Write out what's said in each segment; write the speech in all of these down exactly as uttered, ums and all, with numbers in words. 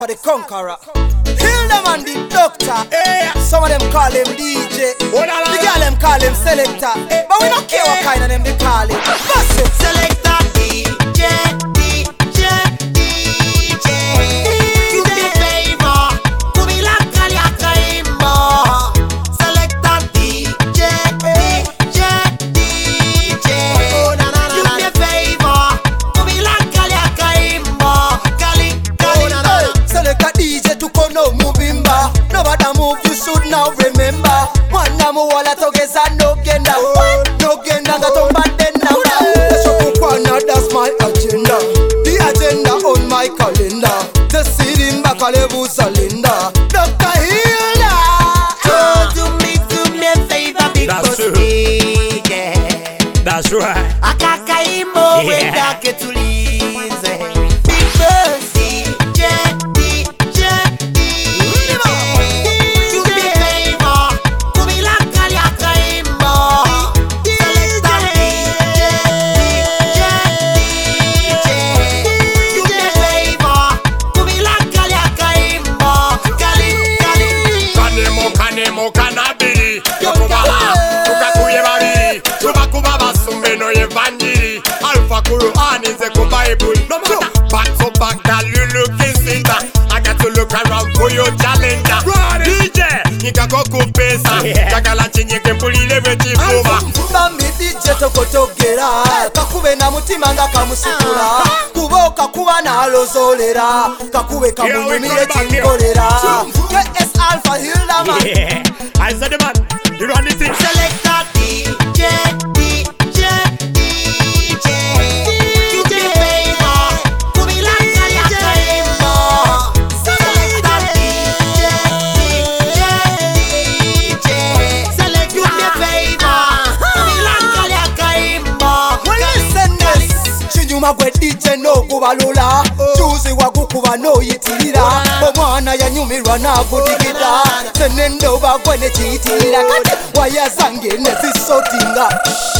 For the conqueror, heal them and the doctor. Hey. Some of them call him D J. Oh, la, la, the girl them call him selector. Hey. But we don't care what kind of them they call it. Bust it. Selector D J, D J, D J. You me favor, to me like Kaliaka Imbo. Selector D J, D J, D J. Oh, na, na, na, you me favor, to me like Kaliaka Imbo. Kali, Kali, na, na, na. Selector D J to come no movimba. No matter move you should now remember. One namu wala togeza no genda. No genda gato mbade namba. That's my agenda. The agenda on my calendar. The city in Bakalebu Salinda. Doctor Hilda. Oh, do me, do me a favor, big bossy. Yeah. That's right. Akaka imo we dake tulize. Big bossy. Yeah, D J, D J. Do me a favor, to me like Kaliaka Imbo. Selector D J, D J, D J. Do me a favor, to me like Kaliaka Imbo. Kali, Kali. Kanemo, kanemo, kanabiri. Yokubala, tukakuye babiri. Tubakuba basumbe no evanjiri. Alpha Quran is a Bible. No matter back to back, that you looking sister. I got to look around for your challenger. D J, nika koko pesa. Jakala chinye kempulile veti kuba. Bambi D J tokotogera. Kakube na mutima nga kamusukura. Kuboka kuba na alozolera. Kakube kamunyumire chinkolera. K S Alpha Hilda man. Yeah, I said the man. You run the thing. Selector D J, D J, D J. You me a favor, to me like Kaliaka Imbo. Selector D J, D J, D J. Select you me a favor, to me like Kaliaka Imbo. Well listen this. Chinyuma gwe D J no kubalula. Chuzi wagukuba no yitirira. Omwana yanyumirwa na budigida. Senendo bagwe ne chiyitirira. Kati waya zange ne zisotinga.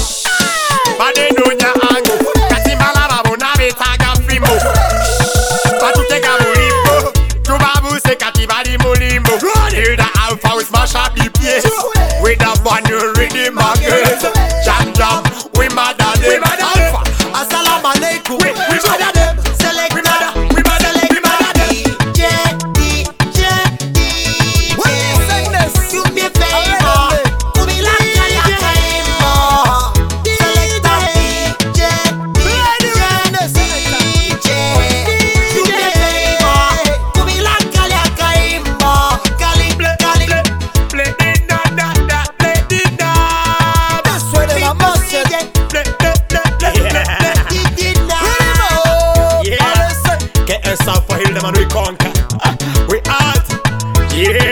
Bade donya angu. Kati malaba bona betaga fimo. Batutega mulimbo. Tubabu se kati badi mulimbo. Hilda Alpha we smash up the place. With that one you ready my girls. Jam jam, we mad at them. Alpha, Assalamu alaikum. we we mad at them. Selector, We mad at, we mad at, we mad at them. D J, D J, D Well listen this. you me a favor, to me like Kaliaka Imbo. Selector D J, D J, D J. You me a favor, to me like Kaliaka Imbo. Kali, Kali. Play the da da da, play the da. That's where them a must say. Play, play, play, play, play. Yeah. Get us up for Hilda man, we conquer. We art. Yeah.